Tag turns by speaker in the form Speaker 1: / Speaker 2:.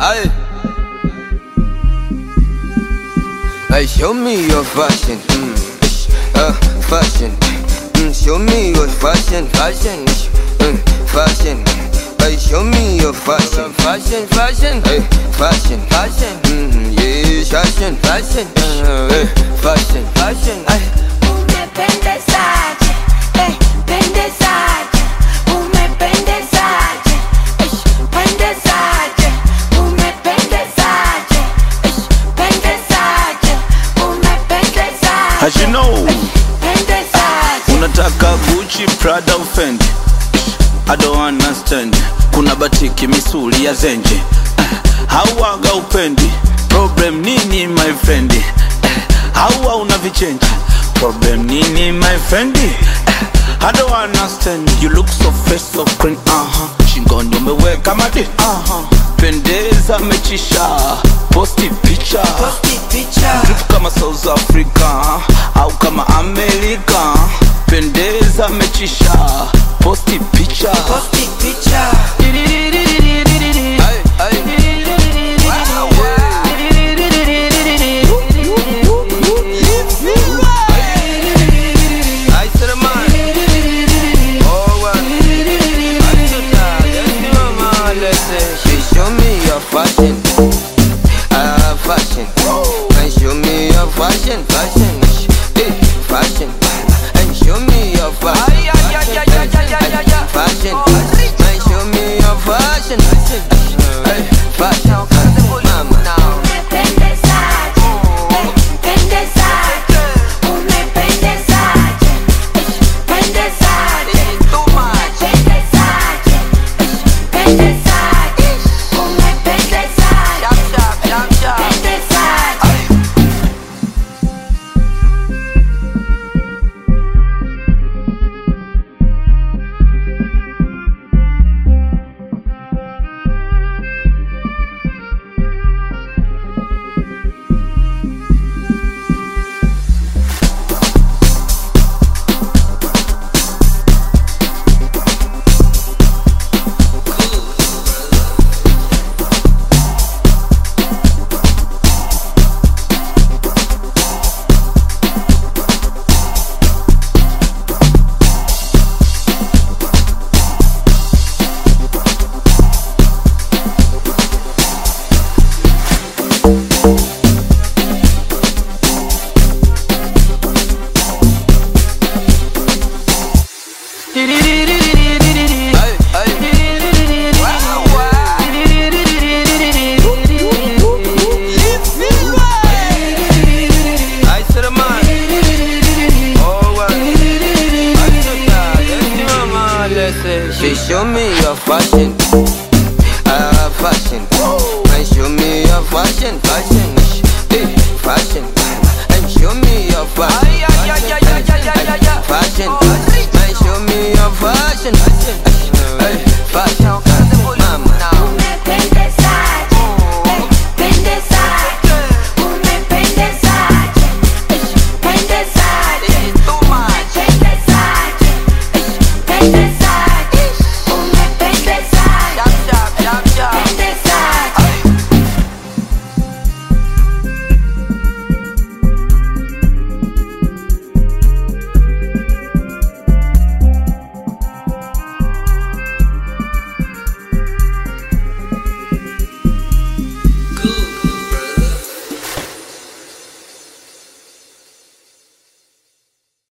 Speaker 1: Aye. Hey, show me your fashion, fashion. Show me your fashion, fashion, fashion. Hey, show me your fashion, fashion, fashion. Hey, fashion, fashion. Yeah, fashion, fashion. Hey, fashion, fashion.
Speaker 2: Umependezaje, pendezaje. Umependezaje, pendezaje. Umependezaje, pendezaje. Umependezaje.
Speaker 3: As you know,
Speaker 2: pendezaje.
Speaker 3: unataka Gucci, Prada, Fendi. I don't understand. Kuna batiki misuli ya zenje. Hawaga upendi. Problem nini my friend? Hawa unavichenji. Problem nini my friend? I don't understand. You look so fresh, so clean. Shingoni umeweka madi. Pendeza mechisha. Posti picha. Drip kama South Africa au kama America. Pendeza mechisha. Posti picha.
Speaker 1: Show me your fashion, fashion. And show me your fashion, fashion, fashion. And show me your fashion, fashion. And show me your fashion, fashion. Mama.
Speaker 2: Umependezaje, pendezaje. Umependezaje, pendezaje. Umependezaje, pendezaje. Umependezaje, pendezaje.
Speaker 1: She show me your fashion.